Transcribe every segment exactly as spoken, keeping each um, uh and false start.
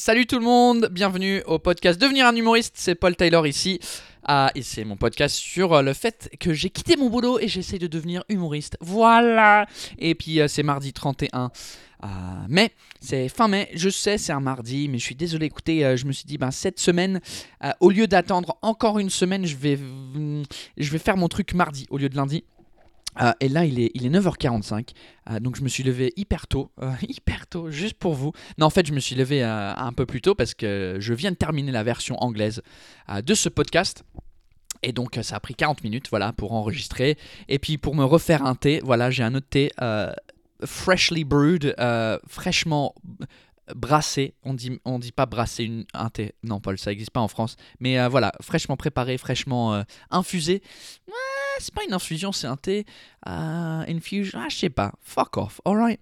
Salut tout le monde, bienvenue au podcast Devenir un humoriste, c'est Paul Taylor ici. Ah, et c'est mon podcast sur euh, le fait que j'ai quitté mon boulot et j'essaie de devenir humoriste. Voilà. Et puis euh, c'est mardi trente et un euh, mai, c'est fin mai, je sais c'est un mardi, mais je suis désolé. Écoutez, euh, je me suis dit, ben, cette semaine, euh, au lieu d'attendre encore une semaine, je vais, mm, je vais faire mon truc mardi au lieu de lundi. Euh, et là, il est, il est neuf heures quarante-cinq, euh, donc je me suis levé hyper tôt, euh, hyper tôt, juste pour vous. Non, en fait, je me suis levé euh, un peu plus tôt parce que je viens de terminer la version anglaise euh, de ce podcast. Et donc, ça a pris quarante minutes, voilà, pour enregistrer. Et puis, pour me refaire un thé, voilà, j'ai un autre thé euh, freshly brewed, euh, fraîchement brassé. On dit, on dit pas brasser une, un thé. Non, Paul, ça n'existe pas en France. Mais euh, voilà, fraîchement préparé, fraîchement euh, infusé. Ouais, c'est pas une infusion, c'est un thé. Euh, infusion, ah, je sais pas. Fuck off, alright.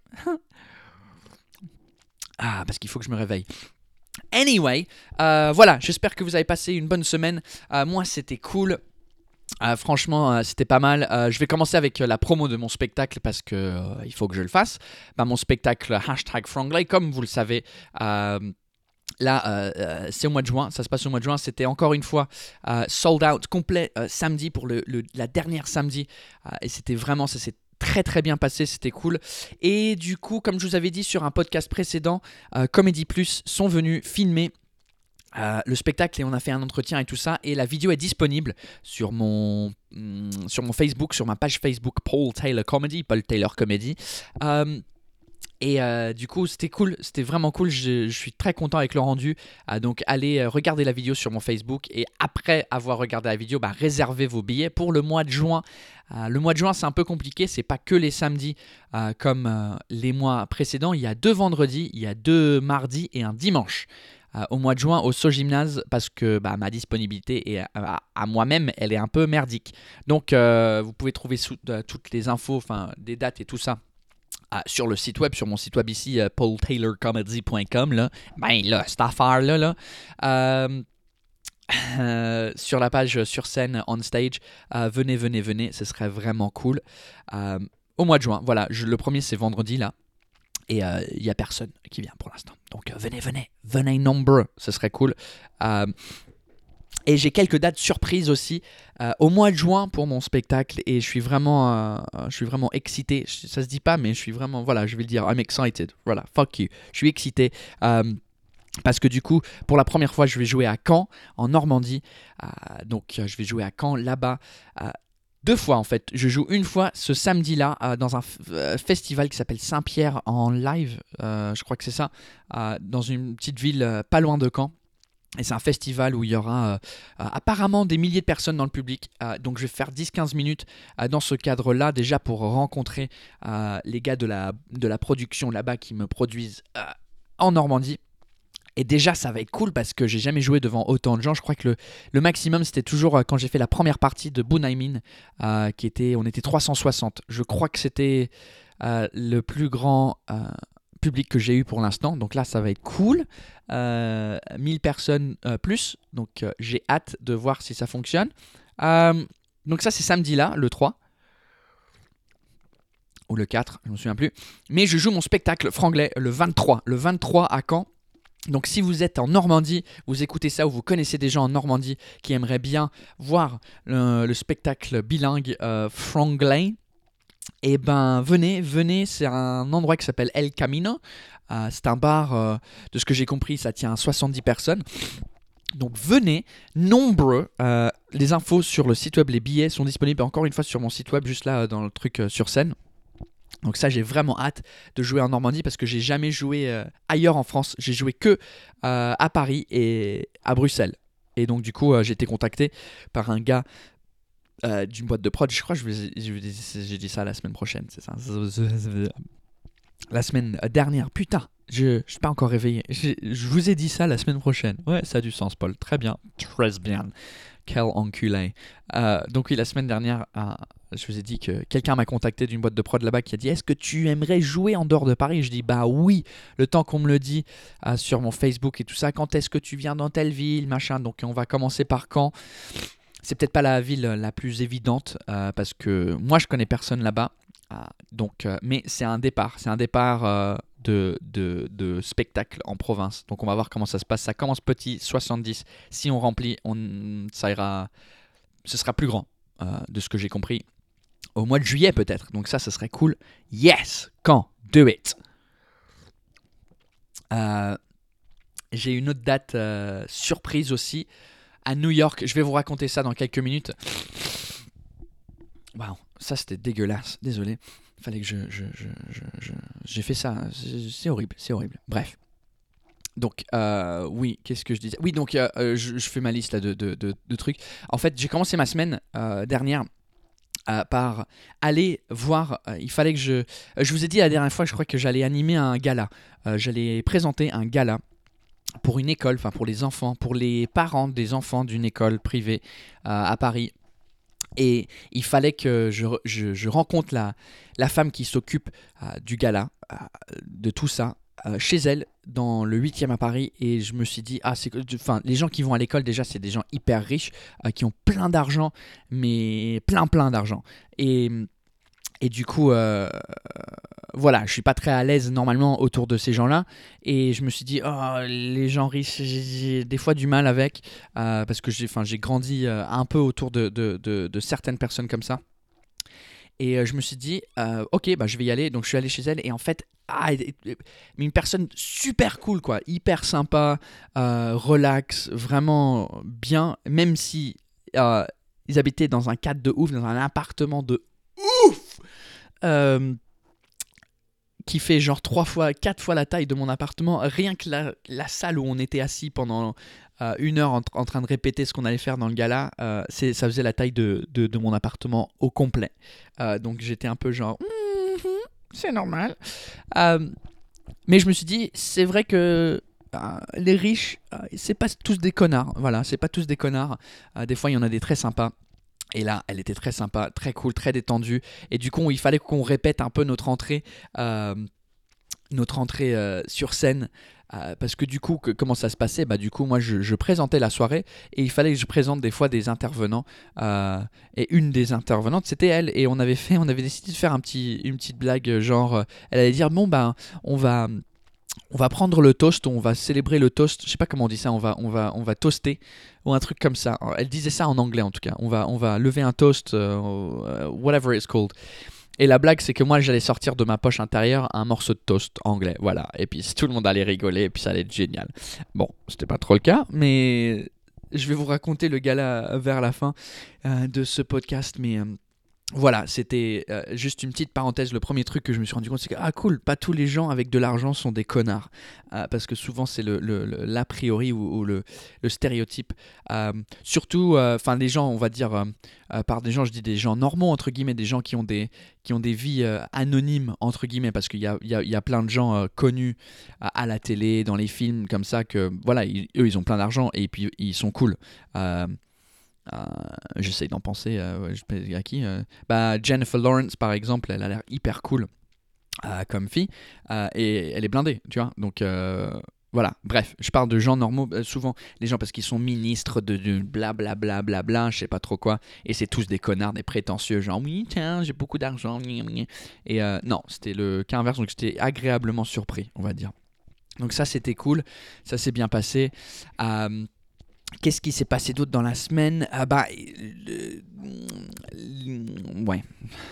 Ah, parce qu'il faut que je me réveille. Anyway, euh, voilà, j'espère que vous avez passé une bonne semaine. Euh, moi, c'était cool. Euh, franchement, euh, c'était pas mal. Euh, je vais commencer avec euh, la promo de mon spectacle parce que euh, il faut que je le fasse. Bah, mon spectacle hashtag Franglais, comme vous le savez, euh, là, euh, euh, c'est au mois de juin. Ça se passe au mois de juin. C'était encore une fois euh, sold out complet euh, samedi pour le, le- la dernière samedi. Euh, et c'était vraiment, ça s'est très très bien passé. C'était cool. Et du coup, comme je vous avais dit sur un podcast précédent, euh, Comedy Plus sont venus filmer euh, le spectacle et on a fait un entretien et tout ça, et la vidéo est disponible sur mon, mm, sur mon Facebook, sur ma page Facebook Paul Taylor Comedy, Paul Taylor Comedy. Euh, et euh, du coup, c'était cool, c'était vraiment cool. Je, je suis très content avec le rendu. Euh, donc, allez euh, regarder la vidéo sur mon Facebook et après avoir regardé la vidéo, bah, réservez vos billets pour le mois de juin. Euh, le mois de juin, c'est un peu compliqué, c'est pas que les samedis euh, comme euh, les mois précédents. Il y a deux vendredis, il y a deux mardis et un dimanche. Euh, au mois de juin au So Gymnase parce que bah, ma disponibilité est, à, à moi-même, elle est un peu merdique. Donc euh, vous pouvez trouver sous, euh, toutes les infos, enfin des dates et tout ça euh, sur le site web, sur mon site web ici, euh, paul taylor comedy point com. Là. Ben là, cette affaire-là, là, euh, euh, sur la page sur scène on stage, euh, venez, venez, venez, ce serait vraiment cool. Euh, au mois de juin, voilà, je, le premier c'est vendredi là. Et il euh, n'y a personne qui vient pour l'instant. Donc euh, venez, venez, venez nombreux, ce serait cool. Euh, et j'ai quelques dates surprises aussi euh, au mois de juin pour mon spectacle. Et je suis vraiment, euh, je suis vraiment excité. Ça se dit pas, mais je suis vraiment, voilà, je vais le dire. I'm excited. Voilà, fuck you. Je suis excité. Euh, Parce que du coup, pour la première fois, je vais jouer à Caen, en Normandie. Euh, donc, euh, je vais jouer à Caen, là-bas. Euh, Deux fois en fait. Je joue une fois ce samedi-là euh, dans un f- euh, festival qui s'appelle Saint-Pierre en live, euh, je crois que c'est ça, euh, dans une petite ville euh, pas loin de Caen. Et c'est un festival où il y aura euh, euh, apparemment des milliers de personnes dans le public. Euh, donc je vais faire dix quinze minutes euh, dans ce cadre-là, déjà pour rencontrer euh, les gars de la, de la production là-bas qui me produisent euh, en Normandie. Et déjà, ça va être cool parce que j'ai jamais joué devant autant de gens. Je crois que le, le maximum, c'était toujours euh, quand j'ai fait la première partie de Bunaimin, euh, qui était, on était trois cent soixante. Je crois que c'était euh, le plus grand euh, public que j'ai eu pour l'instant. Donc là, ça va être cool. Euh, mille personnes euh, plus. Donc euh, j'ai hâte de voir si ça fonctionne. Euh, donc ça, c'est samedi là, le trois. Ou le quatre, je ne me souviens plus. Mais je joue mon spectacle franglais le vingt-trois. Le vingt-trois à Caen. Donc si vous êtes en Normandie, vous écoutez ça ou vous connaissez des gens en Normandie qui aimeraient bien voir le, le spectacle bilingue euh, franglais, eh ben venez, venez, c'est un endroit qui s'appelle El Camino. Euh, c'est un bar, euh, de ce que j'ai compris, ça tient à soixante-dix personnes. Donc venez, nombreux. Euh, les infos sur le site web, les billets sont disponibles encore une fois sur mon site web, juste là dans le truc euh, sur scène. Donc ça, j'ai vraiment hâte de jouer en Normandie parce que j'ai jamais joué euh, ailleurs en France. J'ai joué que euh, à Paris et à Bruxelles. Et donc du coup, euh, j'ai été contacté par un gars euh, d'une boîte de prod. Je crois que je vous ai- je vous ai- j'ai dit ça la semaine prochaine, c'est ça. La semaine dernière. Putain, je ne suis pas encore réveillé. Je, je vous ai dit ça la semaine prochaine. Ouais, ça a du sens, Paul. Très bien. Très bien. Quel enculé. Euh, donc oui, la semaine dernière, euh, je vous ai dit que quelqu'un m'a contacté d'une boîte de prod là-bas qui a dit « Est-ce que tu aimerais jouer en dehors de Paris ?» Je dis « Bah oui, le temps qu'on me le dit euh, sur mon Facebook et tout ça. Quand est-ce que tu viens dans telle ville, machin ?» Donc on va commencer par Caen. C'est peut-être pas la ville la plus évidente euh, parce que moi je connais personne là-bas. Euh, donc, euh, mais c'est un départ. C'est un départ euh, de, de, de spectacle en province. Donc on va voir comment ça se passe. Ça commence petit, soixante-dix. Si on remplit, on, ça ira, ce sera plus grand, euh, de ce que j'ai compris. Au mois de juillet peut-être. Donc ça, ce serait cool. Yes! Quand? Do it! Euh, j'ai une autre date euh, surprise aussi à New York. Je vais vous raconter ça dans quelques minutes. Waouh, ça c'était dégueulasse. Désolé. Fallait que je, je, je, je, je j'ai fait ça. C'est, c'est horrible, c'est horrible. Bref. Donc euh, oui, qu'est-ce que je disais? Oui, donc euh, je, je fais ma liste là de, de, de, de trucs. En fait, j'ai commencé ma semaine euh, dernière. Euh, par aller voir, euh, il fallait que je... Euh, je vous ai dit la dernière fois, je crois que j'allais animer un gala. Euh, j'allais présenter un gala pour une école, enfin pour les enfants, pour les parents des enfants d'une école privée euh, à Paris. Et il fallait que je, je, je rencontre la, la femme qui s'occupe euh, du gala, euh, de tout ça, euh, chez elle, dans le huitième à Paris. Et je me suis dit, ah, c'est, enfin, les gens qui vont à l'école, déjà, c'est des gens hyper riches, euh, qui ont plein d'argent, mais plein, plein d'argent. Et, et du coup, euh, voilà, je suis pas très à l'aise normalement autour de ces gens-là. Et je me suis dit, oh, les gens riches, j'ai, j'ai des fois du mal avec, euh, parce que j'ai, enfin, j'ai grandi euh, un peu autour de, de, de, de certaines personnes comme ça. Et euh, je me suis dit, euh, ok, bah, je vais y aller. Donc je suis allé chez elle et en fait, ah, mais une personne super cool, quoi, hyper sympa, euh, relax, vraiment bien, même si euh, ils habitaient dans un cadre de ouf, dans un appartement de ouf, euh, qui fait genre trois fois, quatre fois la taille de mon appartement. Rien que la, la salle où on était assis pendant euh, une heure en, en train de répéter ce qu'on allait faire dans le gala, euh, c'est, ça faisait la taille de, de, de mon appartement au complet. Euh, donc j'étais un peu genre, mm-hmm, c'est normal. Euh, mais je me suis dit, c'est vrai que euh, les riches, euh, c'est pas tous des connards. Voilà, c'est pas tous des connards. Euh, des fois, il y en a des très sympas. Et là, elle était très sympa, très cool, très détendue. Et du coup, il fallait qu'on répète un peu notre entrée, euh, notre entrée euh, sur scène. Euh, parce que du coup, que, comment ça se passait? Bah du coup, moi, je, je présentais la soirée et il fallait que je présente des fois des intervenants. Euh, et une des intervenantes, c'était elle. Et on avait fait, on avait décidé de faire un petit, une petite blague, genre, euh, elle allait dire bon bah, on va. On va prendre le toast, on va célébrer le toast. Je sais pas comment on dit ça, on va, on va, on va toaster ou un truc comme ça. Elle disait ça en anglais en tout cas. On va, on va lever un toast, uh, whatever it's called. Et la blague, c'est que moi, j'allais sortir de ma poche intérieure un morceau de toast anglais, voilà. Et puis tout le monde allait rigoler, et puis ça allait être génial. Bon, c'était pas trop le cas, mais je vais vous raconter le gala vers la fin euh, de ce podcast, mais. Euh, Voilà, c'était euh, juste une petite parenthèse. Le premier truc que je me suis rendu compte, c'est que, ah cool, pas tous les gens avec de l'argent sont des connards. Euh, parce que souvent, c'est le, le, le- l'a priori ou, ou le, le stéréotype. Euh, surtout, enfin, les gens, on va dire, euh, euh, par des gens, je dis des gens normaux, entre guillemets, des gens qui ont des, qui ont des vies euh, anonymes, entre guillemets, parce qu'il y a, il y a, il y a plein de gens euh, connus à, à la télé, dans les films, comme ça, que, voilà, ils- eux, ils ont plein d'argent et puis ils sont cool. Euh, euh, J'essaye d'en penser euh, je- à qui euh, bah, Jennifer Lawrence par exemple, elle a l'air hyper cool euh, comme fille euh, et elle est blindée, tu vois. Donc euh, voilà, bref, je parle de gens normaux, euh, souvent les gens parce qu'ils sont ministres de, de blablabla, bla, bla, bla, je sais pas trop quoi, et c'est tous des connards, des prétentieux, genre oui, tiens, j'ai beaucoup d'argent, et euh, non, c'était le cas inverse, donc j'étais agréablement surpris, on va dire. Donc ça, c'était cool, ça s'est bien passé. Euh, Qu'est-ce qui s'est passé d'autre dans la semaine? Ah bah, le- le- ouais.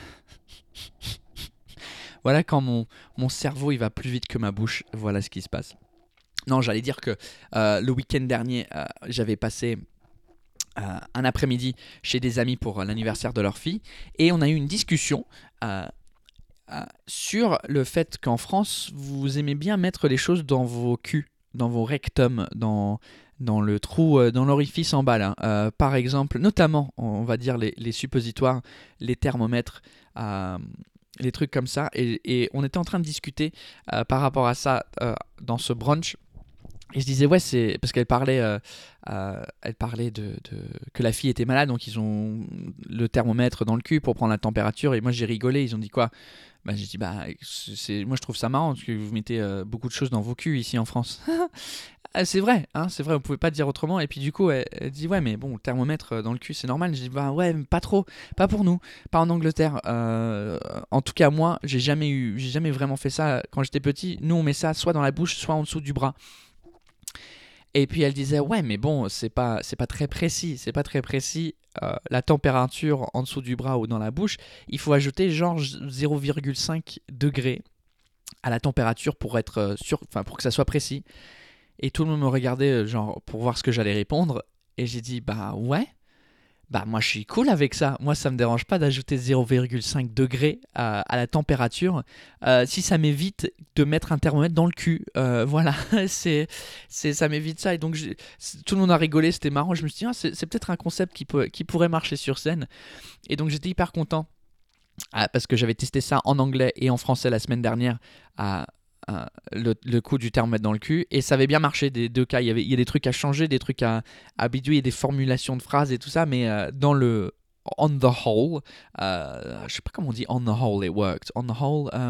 Voilà quand mon, mon cerveau il va plus vite que ma bouche. Voilà ce qui se passe. Non, j'allais dire que euh, le week-end dernier, euh, j'avais passé euh, un après-midi chez des amis pour euh, l'anniversaire de leur fille et on a eu une discussion euh, euh, sur le fait qu'en France, vous aimez bien mettre les choses dans vos culs, dans vos rectums, dans, dans le trou, euh, dans l'orifice en bas là. Euh, par exemple, notamment, on va dire les, les suppositoires, les thermomètres, euh, les trucs comme ça. Et, et on était en train de discuter euh, par rapport à ça euh, dans ce brunch. Et je disais, ouais, c'est parce qu'elle parlait, euh, euh, elle parlait de, de- que la fille était malade, donc ils ont le thermomètre dans le cul pour prendre la température. Et moi, j'ai rigolé. Ils ont dit quoi? Bah, j'ai dit, bah, c'est, moi, je trouve ça marrant parce que vous mettez euh, beaucoup de choses dans vos culs ici en France. Ah, c'est vrai, hein, c'est vrai, on pouvait pas dire autrement. Et puis du coup, elle, elle dit ouais, mais bon, le thermomètre euh, dans le cul, c'est normal. J'ai dit bah ouais, mais pas trop, pas pour nous, pas en Angleterre. Euh, en tout cas, moi, j'ai jamais eu, j'ai jamais vraiment fait ça quand j'étais petit. Nous, on met ça soit dans la bouche, soit en dessous du bras. Et puis elle disait ouais, mais bon, c'est pas, c'est pas très précis, c'est pas très précis. Euh, la température en dessous du bras ou dans la bouche, il faut ajouter genre zéro virgule cinq degrés à la température pour être euh, sûr, enfin pour que ça soit précis. Et tout le monde me regardait euh, genre pour voir ce que j'allais répondre. Et j'ai dit bah ouais, bah moi je suis cool avec ça. Moi ça me dérange pas d'ajouter zéro virgule cinq degrés à, à la température euh, si ça m'évite de mettre un thermomètre dans le cul. Euh, voilà, c'est, c'est, ça m'évite ça. Et donc j'ai- tout le monde a rigolé, c'était marrant. Je me suis dit ah, c'est, c'est peut-être un concept qui, peut, qui pourrait marcher sur scène. Et donc j'étais hyper content. Ah, parce que j'avais testé ça en anglais et en français la semaine dernière, à, à- le, le coup du thermomètre dans le cul, et ça avait bien marché des deux cas. Il y, avait, il y a des trucs à changer, des trucs à, à bidouiller, des formulations de phrases et tout ça, mais euh, dans le on the whole, euh, je sais pas comment on dit on the whole it worked. On the whole, euh,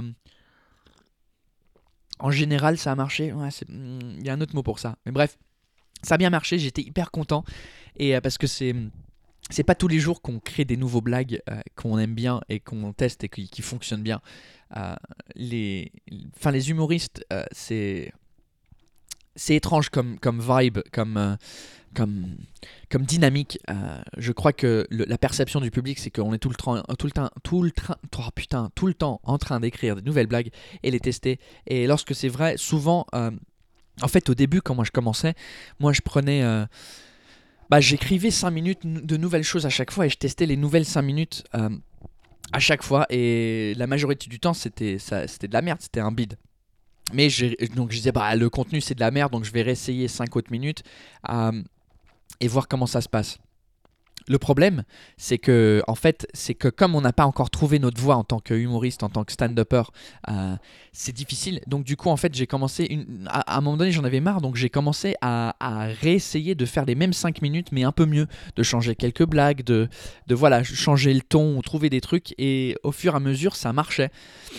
en général ça a marché. Ouais, c'est- hmm, il y a un autre mot pour ça, mais bref, ça a bien marché. J'étais hyper content et euh, parce que c'est c'est pas tous les jours qu'on crée des nouveaux blagues euh, qu'on aime bien et qu'on teste et qui, qui fonctionnent bien. Euh, les, enfin, les humoristes, euh, c'est c'est étrange comme, comme vibe, comme, euh, comme, comme dynamique. Euh, je crois que le- la perception du public, c'est qu'on est tout le, temps, tout, le temps, tout, le train, oh, putain, tout le temps en train d'écrire des nouvelles blagues et les tester. Et lorsque c'est vrai, souvent, euh, en fait, au début, quand moi je commençais, moi je prenais. Euh, bah, j'écrivais cinq minutes de nouvelles choses à chaque fois et je testais les nouvelles cinq minutes euh, à chaque fois. Et la majorité du temps, c'était, ça, c'était de la merde, c'était un bide. Mais j'ai- donc je disais, bah, le contenu c'est de la merde, donc je vais réessayer cinq autres minutes euh, et voir comment ça se passe. Le problème, c'est que, en fait, c'est que comme on n'a pas encore trouvé notre voie en tant qu'humoriste, en tant que stand-upper, euh, c'est difficile. Donc, du coup, en fait, j'ai commencé. Une, à, à un moment donné, j'en avais marre, donc j'ai commencé à, à réessayer de faire les mêmes cinq minutes, mais un peu mieux. De changer quelques blagues, de, de voilà, changer le ton ou trouver des trucs. Et au fur et à mesure, ça marchait.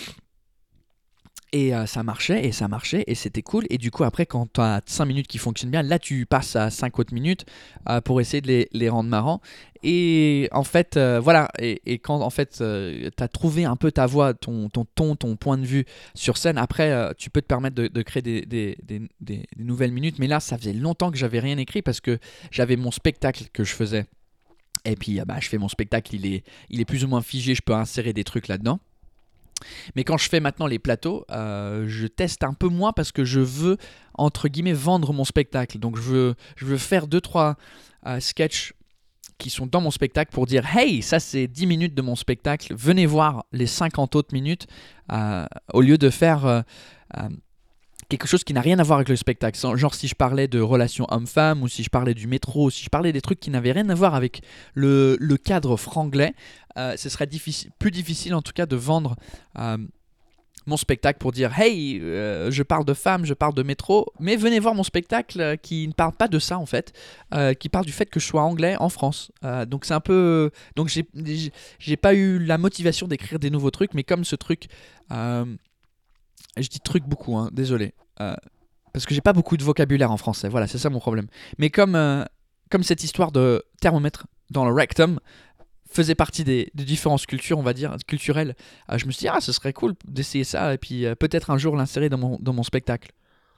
Et euh, ça marchait, et ça marchait, et c'était cool. Et du coup, après, quand tu as cinq minutes qui fonctionnent bien, là, tu passes à cinq autres minutes euh, pour essayer de les, les rendre marrants. Et en fait, euh, voilà. Et, et quand en fait, euh, tu as trouvé un peu ta voix, ton, ton ton, ton point de vue sur scène, après, euh, tu peux te permettre de, de créer des, des, des, des- des nouvelles minutes. Mais là, ça faisait longtemps que j'avais rien écrit parce que j'avais mon spectacle que je faisais. Et puis, euh, bah, je fais mon spectacle, il est, il est plus ou moins figé, je peux insérer des trucs là-dedans. Mais quand je fais maintenant les plateaux, euh, je teste un peu moins parce que je veux, entre guillemets, vendre mon spectacle. Donc je veux, je veux faire deux trois euh, sketchs qui sont dans mon spectacle pour dire hey, ça c'est dix minutes de mon spectacle, venez voir les cinquante autres minutes, euh, au lieu de faire euh, euh, quelque chose qui n'a rien à voir avec le spectacle. Genre si je parlais de relations homme-femme, ou si je parlais du métro, ou si je parlais des trucs qui n'avaient rien à voir avec le, le cadre franglais, euh, ce serait difficile, plus difficile en tout cas de vendre euh, mon spectacle pour dire hey, euh, je parle de femmes, je parle de métro, mais venez voir mon spectacle euh, qui ne parle pas de ça en fait, euh, qui parle du fait que je sois anglais en France. Euh, donc c'est un peu, donc j'ai j'ai j'ai pas eu la motivation d'écrire des nouveaux trucs, mais comme ce truc, euh, je dis truc beaucoup, hein, désolé, euh, parce que j'ai pas beaucoup de vocabulaire en français. Voilà, c'est ça mon problème. Mais comme euh, comme cette histoire de thermomètre dans le rectum faisait partie des, des différences cultures, on va dire, culturelles, euh, je me suis dit, ah, ce serait cool d'essayer ça, et puis euh, peut-être un jour l'insérer dans mon, dans mon spectacle.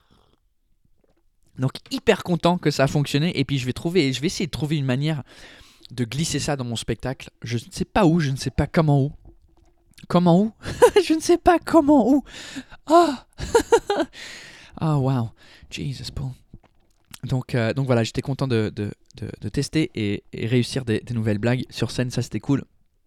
Donc hyper content que ça a fonctionné, et puis je vais trouver, je vais essayer de trouver une manière de glisser ça dans mon spectacle. Je ne sais pas où, je ne sais pas comment où. Comment où Je ne sais pas comment où. Ah Ah, wow. Jesus, Paul. Donc, euh, donc voilà, j'étais content de, de, de, de tester et, et réussir des, des nouvelles blagues sur scène, ça c'était cool.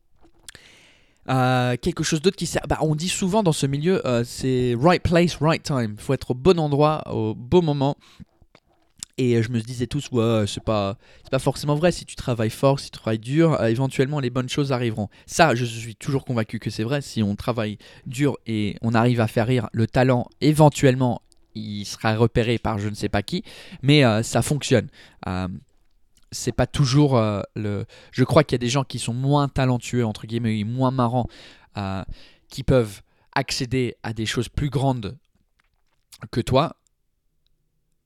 Euh, quelque chose d'autre qui sert. Bah, on dit souvent dans ce milieu, euh, c'est right place, right time. Il faut être au bon endroit, au bon moment. Et euh, je me disais tous, ouais, c'est pas, c'est pas forcément vrai. Si tu travailles fort, si tu travailles dur, euh, éventuellement les bonnes choses arriveront. Ça, je suis toujours convaincu que c'est vrai. Si on travaille dur et on arrive à faire rire, le talent, éventuellement, il sera repéré par je ne sais pas qui. Mais euh, ça fonctionne. Euh, c'est pas toujours euh, le. Je crois qu'il y a des gens qui sont moins talentueux, entre guillemets, moins marrants, euh, qui peuvent accéder à des choses plus grandes que toi.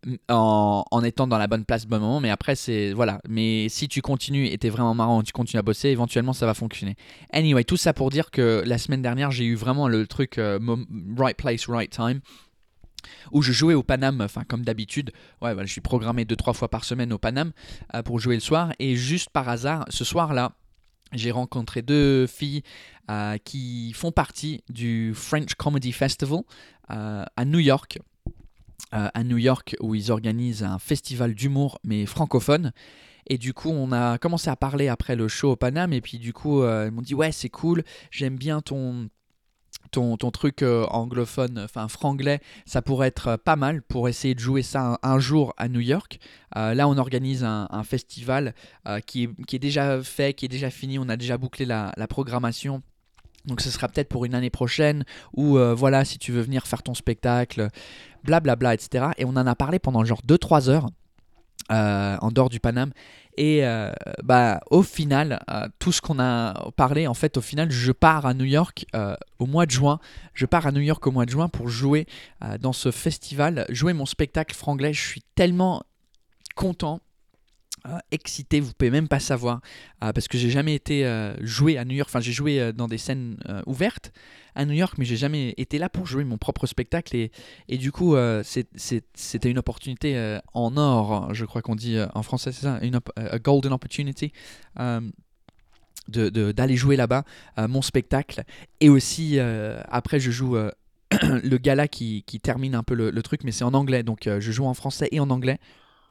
en, en étant dans la bonne place au bon moment, mais après c'est voilà, mais si tu continues et t'es vraiment marrant, tu continues à bosser, éventuellement ça va fonctionner. Anyway, tout ça pour dire que la semaine dernière j'ai eu vraiment le truc euh, right place, right time, où je jouais au Paname, enfin comme d'habitude, ouais, voilà, je suis programmé deux trois fois par semaine au Paname euh, pour jouer le soir, et juste par hasard, ce soir-là, j'ai rencontré deux filles euh, qui font partie du French Comedy Festival euh, à New York. Euh, à New York, où ils organisent un festival d'humour, mais francophone. Et du coup, on a commencé à parler après le show au Paname. Et puis du coup, euh, ils m'ont dit « Ouais, c'est cool, j'aime bien ton... » Ton, ton truc euh, anglophone, enfin franglais, ça pourrait être euh, pas mal pour essayer de jouer ça un, un jour à New York. Euh, là, on organise un, un festival euh, qui, est, qui est déjà fait, qui est déjà fini. On a déjà bouclé la, la programmation. Donc ce sera peut-être pour une année prochaine. Ou euh, voilà, si tu veux venir faire ton spectacle, blablabla, bla bla, et cetera. Et on en a parlé pendant genre deux trois heures. Euh, en dehors du Paname, et euh, bah au final euh, tout ce qu'on a parlé, en fait au final je pars à New York euh, au mois de juin je pars à New York au mois de juin pour jouer euh, dans ce festival, jouer mon spectacle franglais. Je suis tellement content, euh, excité, vous pouvez même pas savoir, euh, parce que j'ai jamais été euh, joué à New York, enfin j'ai joué euh, dans des scènes euh, ouvertes à New York, mais j'ai jamais été là pour jouer mon propre spectacle, et, et du coup euh, c'est, c'est, c'était une opportunité euh, en or, je crois qu'on dit euh, en français, c'est ça, une op- a golden opportunity, euh, de, de, d'aller jouer là-bas euh, mon spectacle, et aussi euh, après je joue euh, le gala qui, qui termine un peu le, le truc, mais c'est en anglais, donc euh, je joue en français et en anglais.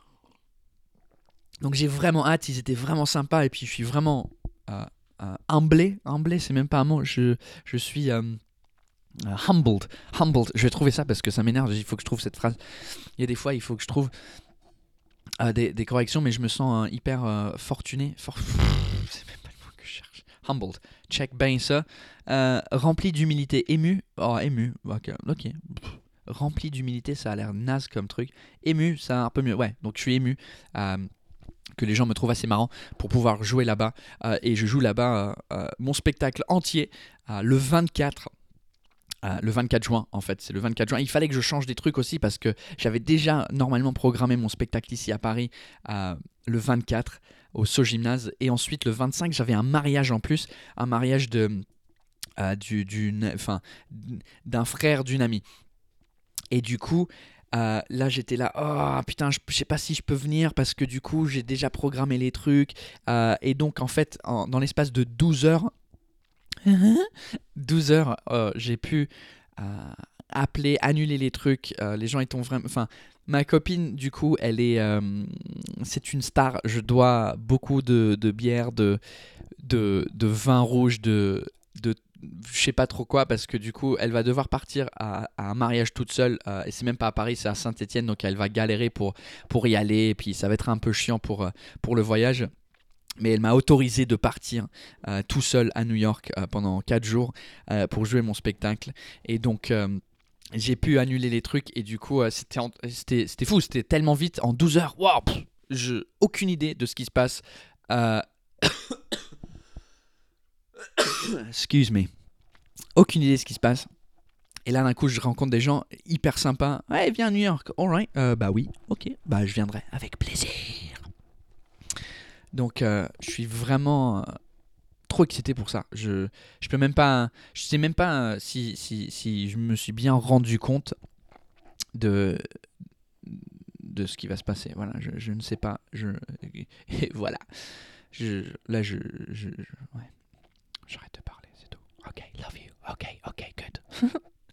Donc j'ai vraiment hâte, ils étaient vraiment sympas, et puis je suis vraiment euh, euh, humblé, humblé c'est même pas un mot, je, je suis euh, euh, humbled, humbled, je vais trouver ça parce que ça m'énerve, il faut que je trouve cette phrase, il y a des fois il faut que je trouve euh, des, des corrections, mais je me sens euh, hyper euh, fortuné, for... c'est même pas le mot que je cherche, humbled, check bien ça, euh, rempli d'humilité, ému, oh ému, ok, ok. Rempli d'humilité, ça a l'air naze comme truc, ému, ça a un peu mieux, ouais, donc je suis ému, euh, que les gens me trouvent assez marrant pour pouvoir jouer là-bas. Euh, et je joue là-bas euh, euh, mon spectacle entier euh, le vingt-quatre. Euh, le vingt-quatre juin, en fait, c'est le vingt-quatre juin. Il fallait que je change des trucs aussi parce que j'avais déjà normalement programmé mon spectacle ici à Paris euh, le vingt-quatre au So Gymnase. Et ensuite, le vingt-cinq, j'avais un mariage en plus, un mariage de, euh, du, d'une, enfin, d'un frère d'une amie. Et du coup, euh, là j'étais là, oh putain, je, je sais pas si je peux venir parce que du coup j'ai déjà programmé les trucs. Euh, et donc en fait, en- dans l'espace de douze heures, douze heures, euh, j'ai pu euh, appeler, annuler les trucs. Euh, les gens étaient vraiment. Enfin, ma copine, du coup, elle est. euh, c'est une star. Je dois beaucoup de, de bière, de, de, de vin rouge, de, de je sais pas trop quoi, parce que du coup elle va devoir partir à, à un mariage toute seule, euh, et c'est même pas à Paris, c'est à Saint-Étienne, donc elle va galérer pour, pour y aller, et puis ça va être un peu chiant pour, euh, pour le voyage. Mais elle m'a autorisé de partir euh, tout seul à New York euh, pendant quatre jours euh, pour jouer mon spectacle. Et donc euh, j'ai pu annuler les trucs, et du coup euh, c'était, en- c'était, c'était fou, c'était tellement vite, en douze heures, waouh, pff, je, aucune idée de ce qui se passe. Euh, excuse me. Aucune idée de ce qui se passe. Et là, d'un coup, je rencontre des gens hyper sympas. Ouais, viens à New York. Alright. Euh, bah oui, ok. Bah je viendrai avec plaisir. Donc, euh, je suis vraiment euh, trop excité pour ça. Je, je peux même pas. Je sais même pas euh, si, si, si je me suis bien rendu compte de, de ce qui va se passer. Voilà, je, je ne sais pas. Je, et voilà. Je, là, je, je, je- ouais. J'arrête de parler, c'est tout. Ok, love you. Ok, ok, good.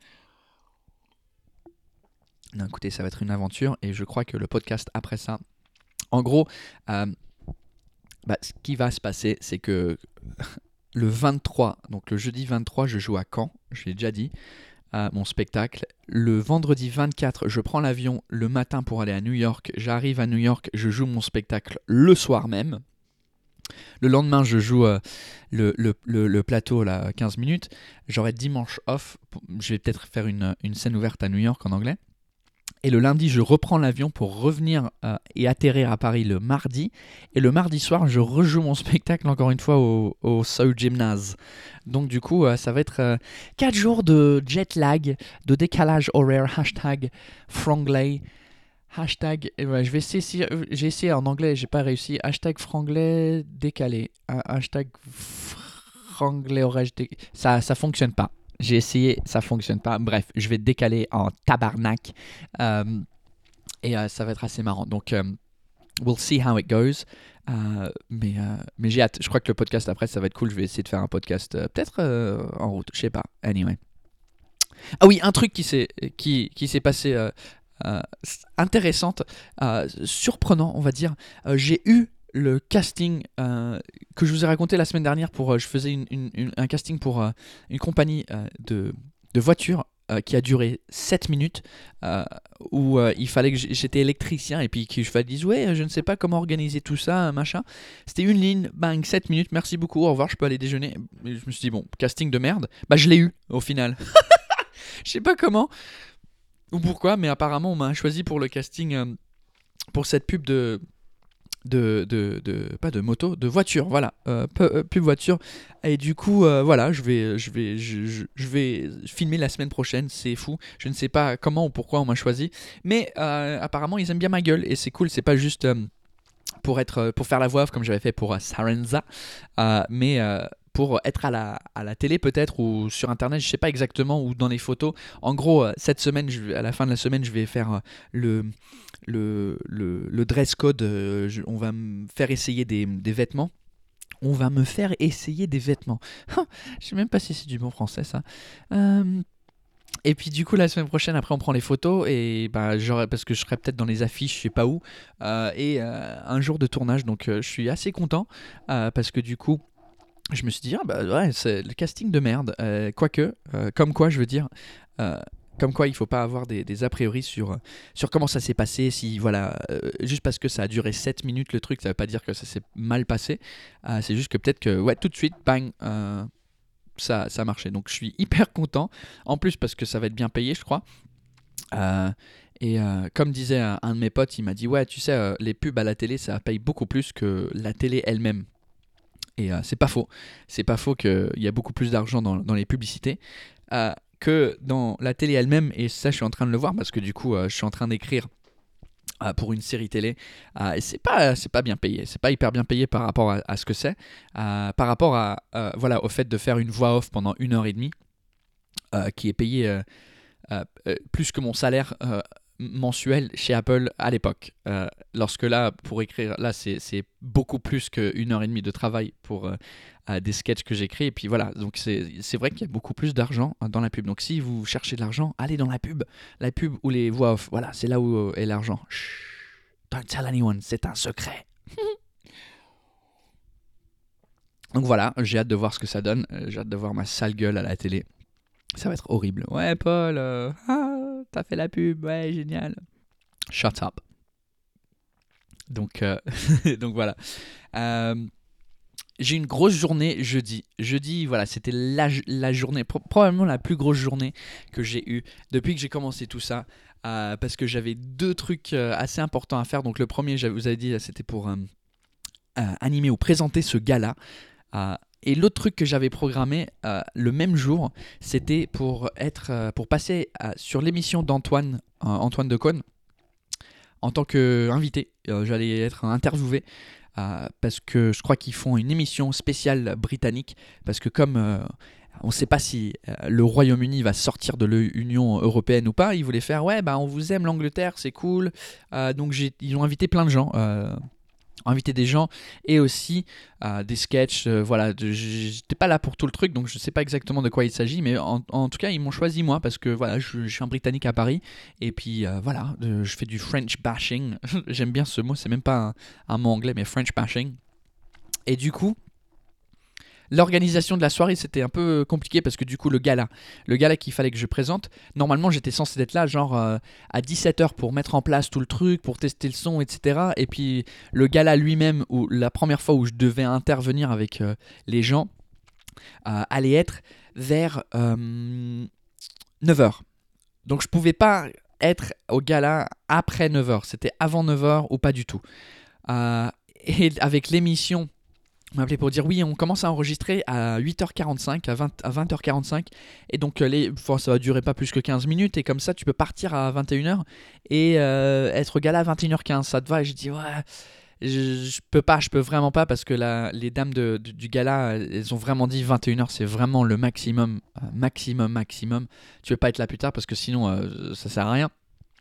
Non, écoutez, ça va être une aventure, et je crois que le podcast après ça, en gros, euh, bah, ce qui va se passer, c'est que le vingt-trois, donc le jeudi vingt-trois, je joue à Caen, je l'ai déjà dit, à mon spectacle. Le vendredi vingt-quatre, je prends l'avion le matin pour aller à New York. J'arrive à New York, je joue mon spectacle le soir même. Le lendemain, je joue euh, le, le, le, le plateau, là, quinze minutes. J'aurai dimanche off. Je vais peut-être faire une, une scène ouverte à New York en anglais. Et le lundi, je reprends l'avion pour revenir euh, et atterrir à Paris le mardi. Et le mardi soir, je rejoue mon spectacle encore une fois au, au So Gymnase. Donc du coup, euh, ça va être euh, quatre jours de jet lag, de décalage horaire, hashtag franglais, Hashtag, eh ben, je vais essayer, si- euh, j'ai essayé en anglais, j'ai pas réussi. Hashtag franglais décalé. Ha- Hashtag franglais aurais-je dé- Ça, ça fonctionne pas. J'ai essayé, ça fonctionne pas. Bref, je vais décaler en tabarnak. Euh, et euh, ça va être assez marrant. Donc, euh, we'll see how it goes. Euh, mais euh, mais j'ai hâte. Je crois que le podcast après, ça va être cool. Je vais essayer de faire un podcast euh, peut-être euh, en route. Je sais pas. Anyway. Ah oui, un truc qui s'est qui, qui s'est passé euh, euh, intéressante, euh, surprenant, on va dire. Euh, j'ai eu le casting euh, que je vous ai raconté la semaine dernière pour. Euh, je faisais une- une- une- un casting pour euh, une compagnie euh, de, de voitures. Euh, qui a duré sept minutes, euh, où euh, il fallait que j'- j'étais électricien et puis que je dise ouais, je ne sais pas comment organiser tout ça, machin. C'était une ligne, bang, sept minutes, merci beaucoup, au revoir, je peux aller déjeuner. Et je me suis dit bon, casting de merde, bah je l'ai eu au final. Je sais pas comment ou pourquoi, mais apparemment on m'a choisi pour le casting, euh, pour cette pub de, de, de, de- pas de moto, de voiture, voilà, euh, pu- euh, pub voiture. Et du coup, euh, voilà, je vais, je vais, je, je- je vais filmer la semaine prochaine. C'est fou. Je ne sais pas comment ou pourquoi on m'a choisi, mais euh, apparemment ils aiment bien ma gueule et c'est cool. C'est pas juste euh, pour être, euh, pour faire la voix off comme j'avais fait pour euh, Sarenza, euh, mais euh, pour être à la, à la télé peut-être ou sur internet, je sais pas exactement, ou dans les photos. En gros, euh, cette semaine, je vais- à la fin de la semaine, je vais faire euh, le, le, le, le dress code. Euh, je- on va me faire essayer des, des vêtements. On va me faire essayer des vêtements. Je sais même pas si c'est du bon français ça. Euh, et puis du coup la semaine prochaine après on prend les photos et bah j'aurai parce que je serai peut-être dans les affiches je sais pas où euh, et euh, un jour de tournage donc euh, je suis assez content euh, parce que du coup je me suis dit ah bah ouais c'est le casting de merde euh, quoique euh, comme quoi je veux dire euh, comme quoi il faut pas avoir des, des a priori sur, sur comment ça s'est passé si voilà euh, juste parce que ça a duré sept minutes le truc ça veut pas dire que ça s'est mal passé. Euh, c'est juste que peut-être que ouais tout de suite bang euh, ça, ça a marché. Donc je suis hyper content. En plus parce que ça va être bien payé, je crois. Euh, et euh, comme disait un, un de mes potes, il m'a dit ouais, tu sais, euh, les pubs à la télé, ça paye beaucoup plus que la télé elle-même. Et euh, c'est pas faux. C'est pas faux qu'il y a beaucoup plus d'argent dans, dans les publicités euh, que dans la télé elle-même. Et ça, je suis en train de le voir parce que du coup, euh, je suis en train d'écrire euh, pour une série télé. Euh, et c'est pas, c'est pas bien payé. C'est pas hyper bien payé par rapport à, à ce que c'est. Euh, par rapport à, euh, voilà, au fait de faire une voix off pendant une heure et demie, euh, qui est payé euh, euh, euh, plus que mon salaire euh, mensuel chez Apple à l'époque. Euh, lorsque là, pour écrire, là, c'est, c'est beaucoup plus qu'une heure et demie de travail pour euh, euh, des sketchs que j'écris. Et puis voilà, donc c'est, c'est vrai qu'il y a beaucoup plus d'argent euh, dans la pub. Donc si vous cherchez de l'argent, allez dans la pub. La pub ou les voix off, voilà, c'est là où euh, est l'argent. Chut, don't tell anyone, c'est un secret. Donc voilà, j'ai hâte de voir ce que ça donne. Euh, j'ai hâte de voir ma sale gueule à la télé. Ça va être horrible. Ouais, Paul, euh, ah, t'as fait la pub, ouais, génial. Shut up. Donc, euh, donc voilà. Euh, j'ai une grosse journée jeudi. Jeudi, voilà, c'était la, la journée, pro- probablement la plus grosse journée que j'ai eue depuis que j'ai commencé tout ça. Euh, parce que j'avais deux trucs euh, assez importants à faire. Donc le premier, je vous avais dit, c'était pour euh, euh, animer ou présenter ce gala. Euh, et l'autre truc que j'avais programmé euh, le même jour, c'était pour être, euh, pour passer euh, sur l'émission d'Antoine, euh, Antoine Decaune, en tant qu'invité. Euh, j'allais être interviewé euh, parce que je crois qu'ils font une émission spéciale britannique. Parce que comme euh, on ne sait pas si euh, le Royaume-Uni va sortir de l'Union européenne ou pas, ils voulaient faire ouais, bah on vous aime l'Angleterre, c'est cool. Euh, donc j'ai, ils ont invité plein de gens. Euh, inviter des gens et aussi euh, des sketchs. Euh, voilà, de- j'étais pas là pour tout le truc, donc je sais pas exactement de quoi il s'agit, mais en, en tout cas ils m'ont choisi moi parce que voilà, je, je suis un Britannique à Paris et puis euh, voilà, de- je fais du French bashing. J'aime bien ce mot, c'est même pas un, un mot anglais, mais French bashing. Et du coup, l'organisation de la soirée, c'était un peu compliqué parce que du coup, le gala, le gala qu'il fallait que je présente, normalement j'étais censé être là genre euh, à dix-sept heures pour mettre en place tout le truc, pour tester le son, et cetera. Et puis le gala lui-même, où la première fois où je devais intervenir avec euh, les gens, euh, allait être vers euh, neuf heures. Donc je pouvais pas être au gala après neuf heures, c'était avant neuf heures ou pas du tout. Euh, et avec l'émission m'a appelé pour dire oui, on commence à enregistrer à huit heures quarante-cinq, à, vingt, à vingt heures quarante-cinq. Et donc, euh, les, enfin, ça va durer pas plus que quinze minutes. Et comme ça, tu peux partir à vingt et une heures et euh, être au gala à vingt et une heures quinze. Ça te va? Et j'ai dit ouais, je, je peux pas, je peux vraiment pas parce que la, les dames de, de- du gala, elles ont vraiment dit vingt et une heures, c'est vraiment le maximum, euh, maximum, maximum. Tu veux pas être là plus tard parce que sinon, euh, ça sert à rien.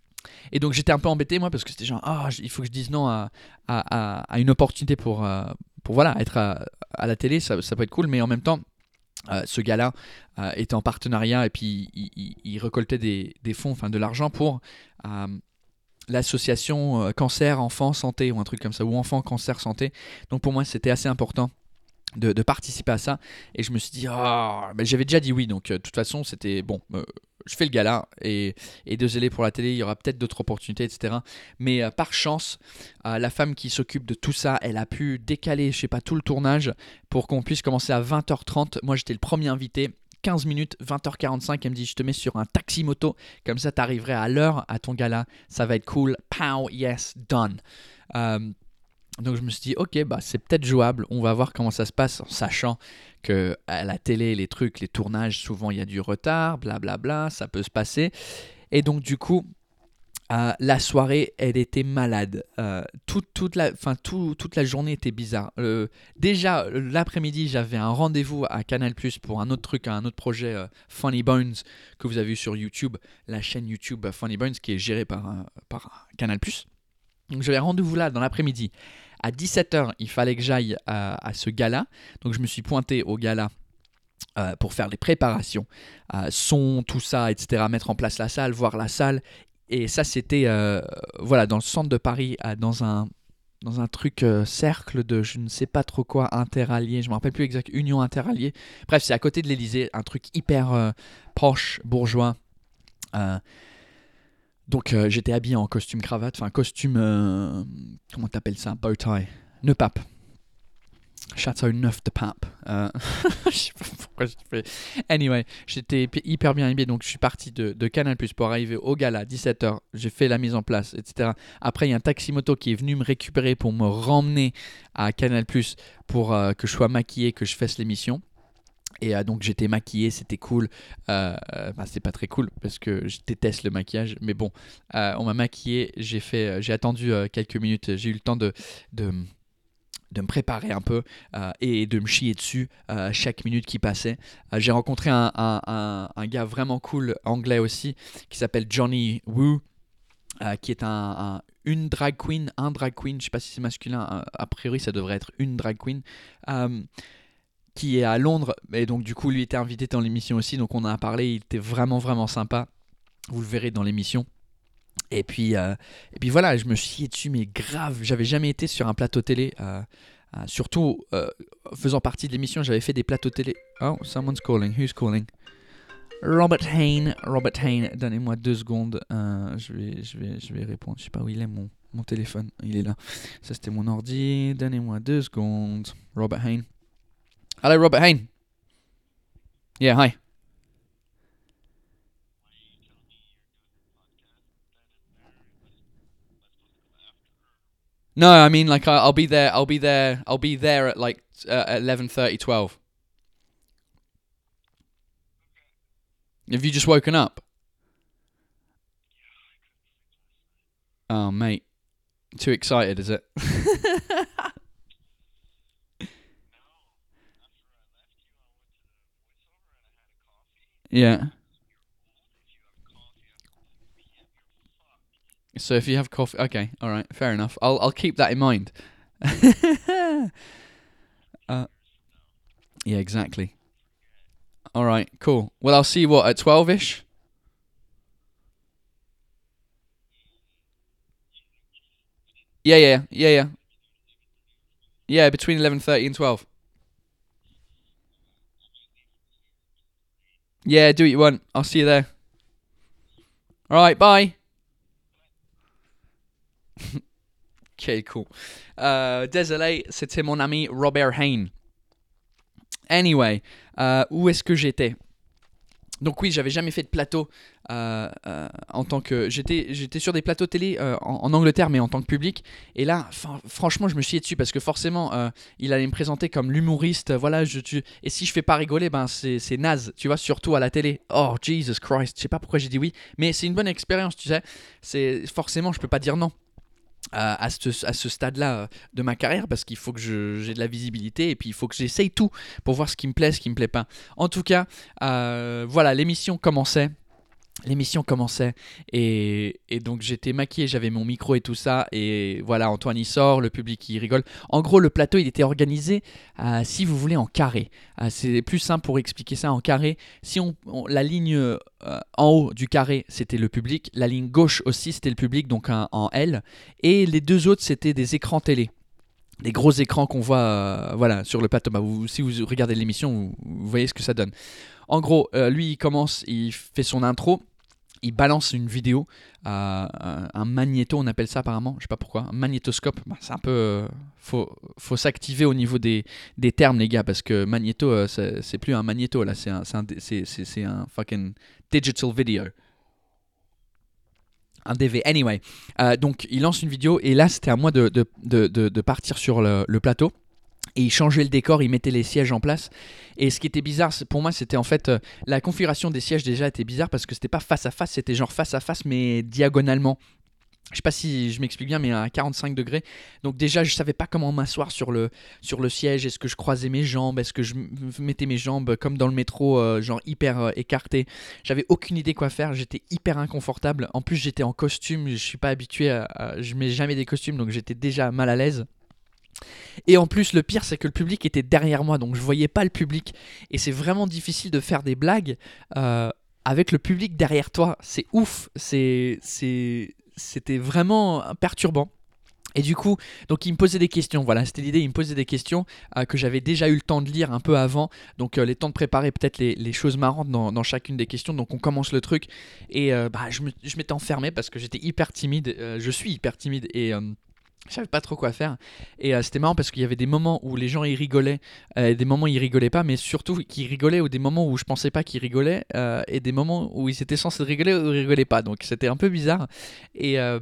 Et donc j'étais un peu embêté moi parce que c'était genre ah il faut que je dise non à, à, à- à une opportunité pour, euh, pour voilà être à, à la télé, ça, ça peut être cool, mais en même temps euh, ce gars-là euh, était en partenariat et puis il, il- il récoltait des, des fonds, enfin de l'argent pour euh, l'association euh, Cancer Enfants Santé ou un truc comme ça, ou Enfants Cancer Santé. Donc pour moi c'était assez important de, de participer à ça. Et je me suis dit, ah, ben, j'avais déjà dit oui, donc euh, de toute façon, c'était bon. euh, je fais le gala et, et désolé pour la télé, il y aura peut-être d'autres opportunités, et cetera. Mais euh, par chance, euh, la femme qui s'occupe de tout ça, elle a pu décaler, je sais pas, tout le tournage pour qu'on puisse commencer à vingt heures trente. Moi, j'étais le premier invité. quinze minutes, vingt heures quarante-cinq, elle me dit je te mets sur un taxi moto, comme ça t'arriverais à l'heure à ton gala, ça va être cool, pow, yes, done. Euh, donc je me suis dit, ok, bah c'est peut-être jouable, on va voir comment ça se passe, en sachant que à la télé, les trucs, les tournages, souvent il y a du retard, blablabla, ça peut se passer. Et donc du coup, euh, la soirée, elle était malade. Euh, toute, toute, la, enfin, tout- toute la journée était bizarre. Euh, déjà, l'après-midi, j'avais un rendez-vous à Canal+ pour un autre truc, un autre projet, euh, Funny Bones, que vous avez vu sur YouTube, la chaîne YouTube euh, Funny Bones, qui est gérée par, euh, par Canal+. Donc j'avais rendez-vous là dans l'après-midi. À dix-sept heures, il fallait que j'aille à, à ce gala. Donc je me suis pointé au gala euh, pour faire les préparations, euh, son, tout ça, et cetera. Mettre en place la salle, voir la salle. Et ça, c'était euh, voilà, dans le centre de Paris, euh, dans un, dans un truc euh, cercle de je ne sais pas trop quoi, interallié. Je ne me rappelle plus exact, Union Interallié. Bref, c'est à côté de l'Elysée, un truc hyper euh, poche, bourgeois. Euh, Donc euh, j'étais habillé en costume cravate, enfin costume, euh, comment t'appelles ça, bow tie, nœud pape, château neuf de pape. Euh, je sais pas pourquoi je fais. Anyway, j'étais hyper bien habillé, donc je suis parti de, de Canal+ pour arriver au gala, dix-sept heures, j'ai fait la mise en place, et cetera. Après il y a un taxi moto qui est venu me récupérer pour me ramener à Canal+ pour euh, que je sois maquillé, que je fasse l'émission. Et euh, donc j'étais maquillé, c'était cool. Euh, euh, bah, c'était pas très cool parce que je déteste le maquillage, mais bon, euh, on m'a maquillé, j'ai fait, euh, j'ai attendu euh, quelques minutes, j'ai eu le temps de, de, de me préparer un peu euh, et de me chier dessus euh, chaque minute qui passait. Euh, j'ai rencontré un, un, un, un gars vraiment cool anglais aussi qui s'appelle Johnny Woo, euh, qui est un, un- une drag queen, un drag queen, je sais pas si c'est masculin, euh, a priori ça devrait être une drag queen. Euh, qui est à Londres, et donc du coup lui était invité dans l'émission aussi, donc on en a parlé, il était vraiment vraiment sympa, vous le verrez dans l'émission. Et puis, euh, et puis voilà, je me suis chié dessus, mais grave, j'avais jamais été sur un plateau télé, euh, euh, surtout euh, faisant partie de l'émission, j'avais fait des plateaux télé. Oh, someone's calling, who's calling? Robert Hayne, Robert Hayne, donnez-moi deux secondes, euh, je, vais, je, vais, je vais répondre, je sais pas où il est mon, mon téléphone, il est là, ça c'était mon ordi, donnez-moi deux secondes, Robert Hayne. Hello Robert Hayne. Yeah, hi. No, I mean like I- I'll be there. I'll be there. I'll be there at like uh, eleven thirty, twelve. Have you just woken up? Oh, mate, too excited, is it? Yeah. So if you have coffee, okay, all right, fair enough. I'll I'll keep that in mind. uh, yeah, exactly. All right, cool. Well, I'll see you what at twelve ish. Yeah, yeah, yeah, yeah, yeah. Between eleven thirty and twelve. Yeah, do what you want. I'll see you there. All right, bye. Ok, cool. Euh, désolé, c'était mon ami Robert Hayne. Anyway, euh, où est-ce que j'étais? Donc oui, j'avais jamais fait de plateau euh, euh, en tant que... J'étais, j'étais sur des plateaux télé euh, en, en Angleterre, mais en tant que public. Et là, franchement, je me suis dessus parce que forcément, euh, il allait me présenter comme l'humoriste. euh, Voilà, je, tu... Et si je fais pas rigoler, ben c'est, c'est naze, tu vois, surtout à la télé. Oh, Jesus Christ, je sais pas pourquoi j'ai dit oui. Mais c'est une bonne expérience, tu sais. C'est... Forcément, je peux pas dire non. euh, à ce, à ce stade-là euh, de ma carrière parce qu'il faut que je, j'ai de la visibilité et puis il faut que j'essaye tout pour voir ce qui me plaît, ce qui me plaît pas. En tout cas, euh, voilà, l'émission commençait. L'émission commençait et, et donc j'étais maquillé, j'avais mon micro et tout ça et voilà, Antoine il sort, le public il rigole. En gros le plateau il était organisé euh, si vous voulez en carré. Euh, c'est plus simple pour expliquer ça en carré. Si on, on- la ligne euh, en haut du carré c'était le public, la ligne gauche aussi c'était le public donc un- en L et les deux autres c'était des écrans télé. Des gros écrans qu'on voit euh, voilà, sur le plateau. Bah, vous- si vous regardez l'émission, vous, vous voyez ce que ça donne. En gros, euh, lui, il commence, il fait son intro, il balance une vidéo, euh, un un magnéto, on appelle ça apparemment, je sais pas pourquoi, un magnétoscope. Bah, c'est un peu, euh, faut, faut s'activer au niveau des, des termes, les gars, parce que magnéto, euh, c'est, c'est plus un magnéto là, c'est un, c'est un, c'est, c'est- c'est un fucking digital video. Un D V. Anyway, Euh, donc il lance une vidéo et là c'était à moi de, de, de, de- de partir sur le, le plateau. Et il changeait le décor, il mettait les sièges en place. Et ce qui était bizarre, c'est- pour moi, c'était en fait euh, la configuration des sièges déjà était bizarre parce que c'était pas face à face, c'était genre face à face mais diagonalement. Je sais pas si je m'explique bien, mais à quarante-cinq degrés. Donc déjà, je savais pas comment m'asseoir sur le, sur le siège. Est-ce que je croisais mes jambes? Est-ce que je m- mettais mes jambes comme dans le métro, euh, genre hyper euh, écartées? J'avais aucune idée quoi faire. J'étais hyper inconfortable. En plus, j'étais en costume. Je suis pas habitué à, à- je mets jamais des costumes, donc j'étais déjà mal à l'aise. Et en plus, le pire, c'est que le public était derrière moi, donc je voyais pas le public. Et c'est vraiment difficile de faire des blagues euh, avec le public derrière toi. C'est ouf. C'est, c'est, c'était vraiment perturbant. Et du coup, donc il me posait des questions, voilà, c'était l'idée, il me posait des questions euh, que j'avais déjà eu le temps de lire un peu avant, donc euh, les temps de préparer peut-être les, les choses marrantes dans, dans chacune des questions, donc on commence le truc, et euh, bah, je, me- je m'étais enfermé parce que j'étais hyper timide, euh, je suis hyper timide, et... euh, je savais pas trop quoi faire et euh, c'était marrant parce qu'il y avait des moments où les gens ils rigolaient euh, et des moments où ils rigolaient pas mais surtout qu'ils rigolaient ou des moments où je pensais pas qu'ils rigolaient euh, et des moments où ils étaient censés rigoler ou ils rigolaient pas donc c'était un peu bizarre et euh,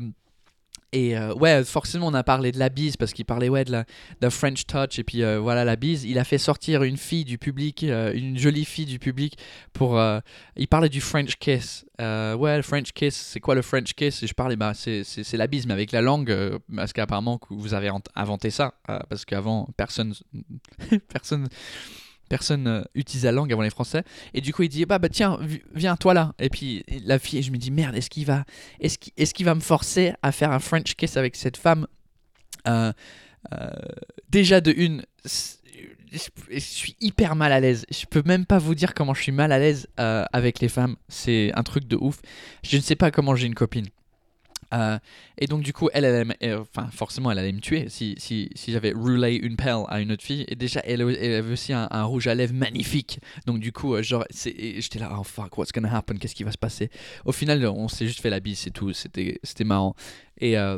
et euh, ouais, forcément, on a parlé de la bise parce qu'il parlait ouais de la de French touch et puis euh, voilà la bise. Il a fait sortir une fille du public, euh, une jolie fille du public pour. euh, il parlait du French kiss. Euh, ouais, le French kiss, c'est quoi le French kiss? Et je parlais, bah c'est c'est c'est la bise mais avec la langue euh, parce qu'apparemment que vous avez int- inventé ça euh, parce qu'avant personne personne personne euh, utilisait la langue avant les Français. Et du coup, il dit bah, bah tiens, vi- viens toi là. Et puis la fille, je me dis merde, est-ce qu'il va, est-ce qu'il, est-ce qu'il va me forcer à faire un French kiss avec cette femme? Euh, euh, Déjà de une, c'est- je je suis hyper mal à l'aise. Je peux même pas vous dire comment je suis mal à l'aise euh, avec les femmes. C'est un truc de ouf. Je ne sais pas comment j'ai une copine. Euh, et donc du coup, elle, elle, aime- elle- enfin forcément, elle allait me tuer si, si, si j'avais roulé une pelle à une autre fille. Et déjà, elle, elle avait aussi un, un rouge à lèvres magnifique. Donc du coup, euh, genre, c'est- et j'étais là, oh fuck, what's gonna happen? Qu'est-ce qui va se passer? Au final, on s'est juste fait la bise, c'est tout. C'était, c'était marrant. Et euh,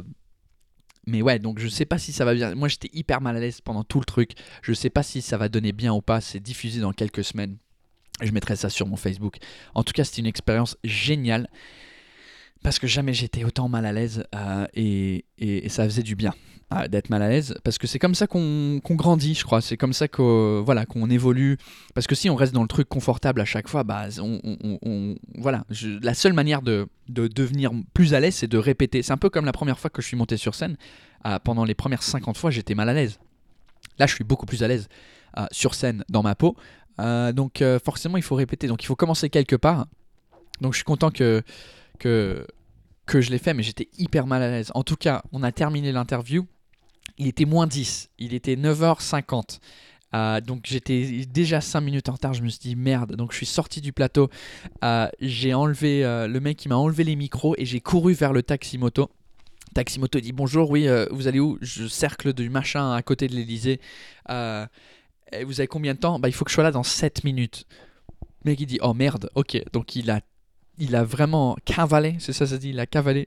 mais ouais, donc je sais pas si ça va bien. Moi, j'étais hyper mal à l'aise pendant tout le truc. Je sais pas si ça va donner bien ou pas. C'est diffusé dans quelques semaines. Je mettrai ça sur mon Facebook. En tout cas, c'était une expérience géniale. Parce que jamais j'étais autant mal à l'aise euh, et, et- et ça faisait du bien euh, d'être mal à l'aise parce que c'est comme ça qu'on qu'on grandit je crois, c'est comme ça qu'on voilà, qu'on évolue parce que si on reste dans le truc confortable à chaque fois bah on, on- on- on- voilà je- la seule manière de, de devenir plus à l'aise c'est de répéter, c'est un peu comme la première fois que je suis monté sur scène. Euh, pendant les premières cinquante fois j'étais mal à l'aise, là je suis beaucoup plus à l'aise euh, sur scène dans ma peau. Euh, donc euh, forcément il faut répéter, donc il faut commencer quelque part, donc je suis content que que, que je l'ai fait, mais j'étais hyper mal à l'aise. En tout cas, on a terminé l'interview. Il était moins dix. Il était neuf heures cinquante. Euh, donc j'étais déjà cinq minutes en retard. Je me suis dit merde. Donc je suis sorti du plateau. Euh, j'ai enlevé euh, le mec qui m'a enlevé les micros et j'ai couru vers le taxi-moto. Taxi-moto dit bonjour, oui, euh, vous allez où? Je cercle du machin à côté de l'Elysée. Euh, et vous avez combien de temps? Bah il faut que je sois là dans sept minutes. Le mec il dit oh merde, ok. Donc il a il a vraiment cavalé, c'est ça ça se dit, il a cavalé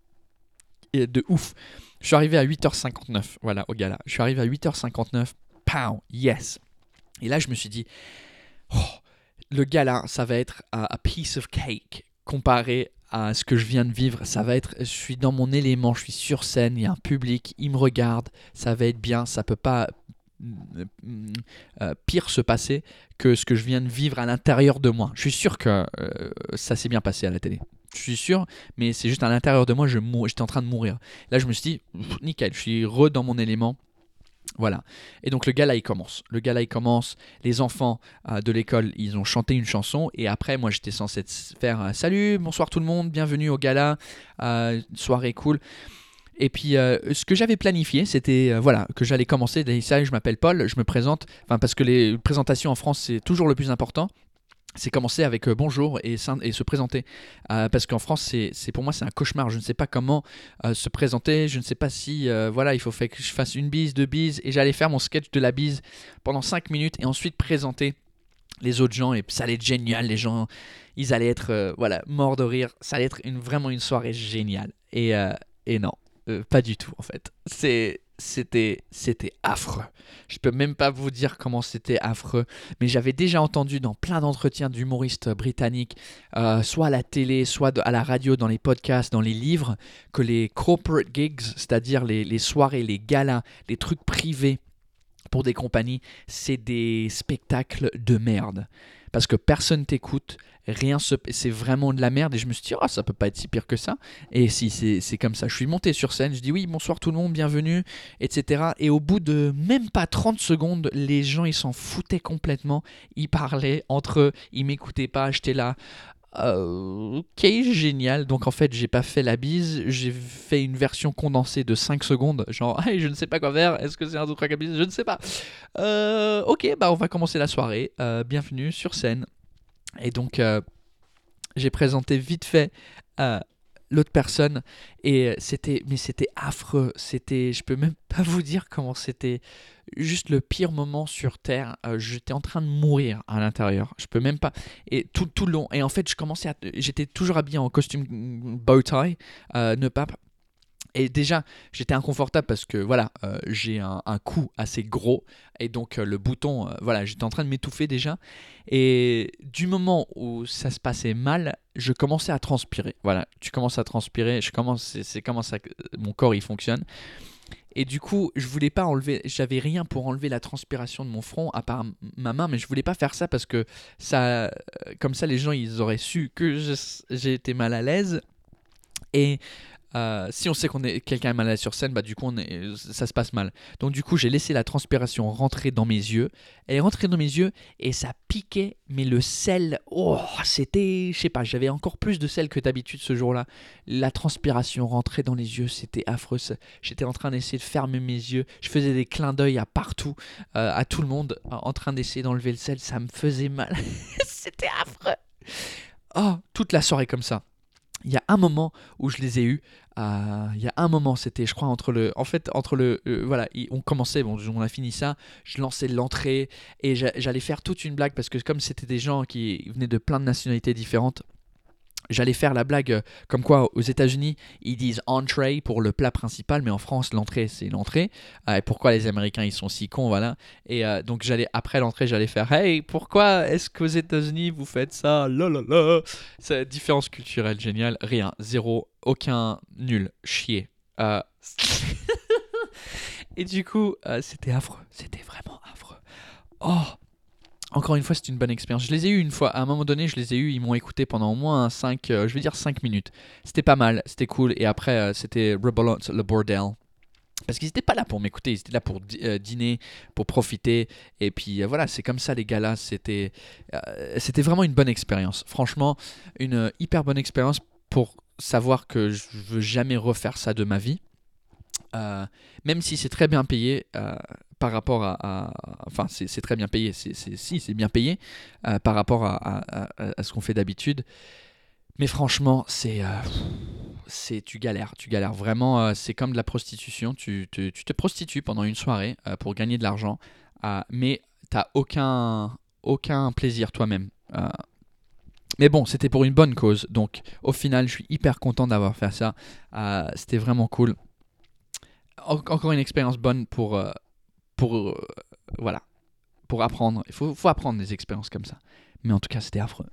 et de ouf. Je suis arrivé à huit heures cinquante-neuf, voilà, au gala. Je suis arrivé à huit heures cinquante-neuf, pow, yes. Et là, je me suis dit, oh, le gala, ça va être a, a piece of cake comparé à ce que je viens de vivre. Ça va être, je suis dans mon élément, je suis sur scène, il y a un public, il me regarde, ça va être bien, ça peut pas euh, pire se passer que ce que je viens de vivre à l'intérieur de moi. Je suis sûr que euh, ça s'est bien passé à la télé. Je suis sûr, mais c'est juste à l'intérieur de moi, je mou- j'étais en train de mourir. Là, je me suis dit, pff, nickel, je suis re dans mon élément. Voilà. Et donc le gala il commence. Le gala il commence. Les enfants euh, de l'école ils ont chanté une chanson et après moi j'étais censé faire euh, salut, bonsoir tout le monde, bienvenue au gala, euh, soirée cool. Et puis euh, ce que j'avais planifié c'était euh, voilà que j'allais commencer. Salut, je m'appelle Paul, je me présente. Enfin parce que les présentations en France c'est toujours le plus important. C'est commencer avec euh, bonjour et, et se présenter. Euh, parce qu'en France, c'est, c'est, pour moi, c'est un cauchemar. Je ne sais pas comment euh, se présenter. Je ne sais pas si, euh, voilà, il faut faire que je fasse une bise, deux bises. Et j'allais faire mon sketch de la bise pendant cinq minutes et ensuite présenter les autres gens. Et ça allait être génial. Les gens, ils allaient être, euh, voilà, morts de rire. Ça allait être une, vraiment une soirée géniale. Et, euh, et non, euh, pas du tout, en fait. C'est... C'était, c'était affreux. Je peux même pas vous dire comment c'était affreux, mais j'avais déjà entendu dans plein d'entretiens d'humoristes britanniques, euh, soit à la télé, soit de, à la radio, dans les podcasts, dans les livres, que les corporate gigs, c'est-à-dire les, les soirées, les galas, les trucs privés pour des compagnies, c'est des spectacles de merde. Parce que personne t'écoute, rien se... c'est vraiment de la merde. Et je me suis dit, oh, ça peut pas être si pire que ça. Et si, c'est, c'est comme ça. Je suis monté sur scène, je dis oui, bonsoir tout le monde, bienvenue, et cetera. Et au bout de même pas trente secondes, les gens, ils s'en foutaient complètement. Ils parlaient entre eux, ils m'écoutaient pas, j'étais là. Euh, ok, génial. Donc en fait, j'ai pas fait la bise, j'ai fait une version condensée de cinq secondes. Genre, hey, je ne sais pas quoi faire, est-ce que c'est un truc à bise? Je ne sais pas. Euh, ok, bah on va commencer la soirée. Euh, bienvenue sur scène. Et donc, euh, j'ai présenté vite fait euh, l'autre personne et c'était, mais c'était affreux. C'était, je peux même pas vous dire comment c'était. Juste le pire moment sur Terre. Euh, j'étais en train de mourir à l'intérieur. Je peux même pas. Et tout, tout le long. Et en fait, je commençais à. J'étais toujours habillé en costume bow tie, euh, nœud pape. Et déjà, j'étais inconfortable parce que voilà, euh, j'ai un, un cou assez gros et donc euh, le bouton, euh, voilà, j'étais en train de m'étouffer déjà. Et du moment où ça se passait mal, je commençais à transpirer. Voilà, tu commences à transpirer, je commence, c'est, c'est comment ça, mon corps il fonctionne. Et du coup, je voulais pas enlever, j'avais rien pour enlever la transpiration de mon front à part ma main, mais je voulais pas faire ça parce que ça, comme ça, les gens ils auraient su que je, j'ai été mal à l'aise. Et euh, si on sait qu'on est quelqu'un est mal à l'aise sur scène, bah du coup on est, ça se passe mal. Donc du coup j'ai laissé la transpiration rentrer dans mes yeux. Elle est rentrée dans mes yeux et ça piquait, mais le sel, oh c'était, je sais pas, j'avais encore plus de sel que d'habitude ce jour-là. La transpiration rentrait dans les yeux, c'était affreux. J'étais en train d'essayer de fermer mes yeux, je faisais des clins d'œil à partout, euh, à tout le monde, en train d'essayer d'enlever le sel, ça me faisait mal. C'était affreux. Oh, toute la soirée comme ça. Il y a un moment où je les ai eus. Euh, il y a un moment, c'était, je crois, entre le. En fait, entre le. Euh, voilà, on commençait, bon, on a fini ça. Je lançais l'entrée et j'allais faire toute une blague parce que, comme c'était des gens qui venaient de plein de nationalités différentes, j'allais faire la blague comme quoi aux États-Unis ils disent entree pour le plat principal, mais en France l'entrée c'est l'entrée. Euh, et pourquoi les Américains ils sont si cons, voilà. Et euh, donc j'allais après l'entrée j'allais faire hey pourquoi est-ce qu'aux États-Unis vous faites ça, là là là. C'est différence culturelle géniale, rien, zéro, aucun, nul, chier. Euh... et du coup euh, c'était affreux, c'était vraiment affreux. Oh. Encore une fois, c'est une bonne expérience. Je les ai eus une fois. À un moment donné, je les ai eus. Ils m'ont écouté pendant au moins cinq, euh, je vais dire cinq minutes. C'était pas mal, c'était cool. Et après, euh, c'était rebelote le bordel. Parce qu'ils n'étaient pas là pour m'écouter. Ils étaient là pour di- euh, dîner, pour profiter. Et puis euh, voilà, c'est comme ça les gars-là. C'était, euh, c'était vraiment une bonne expérience. Franchement, une euh, hyper bonne expérience pour savoir que je veux jamais refaire ça de ma vie. Euh, même si c'est très bien payé euh, par rapport à, à enfin c'est, c'est très bien payé, c'est, c'est, si c'est bien payé euh, par rapport à, à, à, à ce qu'on fait d'habitude, mais franchement c'est, euh, c'est tu galères, tu galères vraiment, euh, c'est comme de la prostitution, tu, tu, tu te prostitues pendant une soirée euh, pour gagner de l'argent, euh, mais t'as aucun, aucun plaisir toi-même. Euh, mais bon, c'était pour une bonne cause, donc au final je suis hyper content d'avoir fait ça, euh, c'était vraiment cool. Encore une expérience bonne pour, euh, pour, euh, voilà, pour apprendre. Il faut, faut apprendre des expériences comme ça. mais en tout cas, c'était affreux.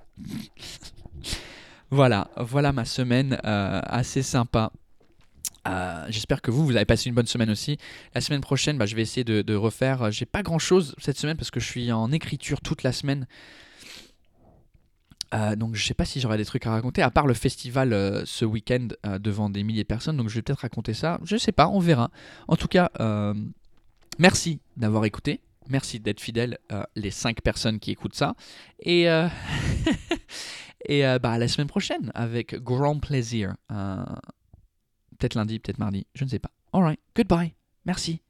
Voilà, voilà ma semaine euh, assez sympa. Euh, j'espère que vous, vous avez passé une bonne semaine aussi. La semaine prochaine, bah, je vais essayer de, de refaire. euh, J'ai pas grand chose cette semaine parce que je suis en écriture toute la semaine. Euh, donc je sais pas si j'aurai des trucs à raconter, à part le festival euh, ce week-end euh, devant des milliers de personnes. Donc je vais peut-être raconter ça. Je sais pas, on verra. En tout cas, euh, merci d'avoir écouté. Merci d'être fidèle, euh, les cinq personnes qui écoutent ça. Et, euh, et euh, bah, à la semaine prochaine avec grand plaisir. Euh, peut-être lundi, peut-être mardi, je ne sais pas. Alright, goodbye. Merci.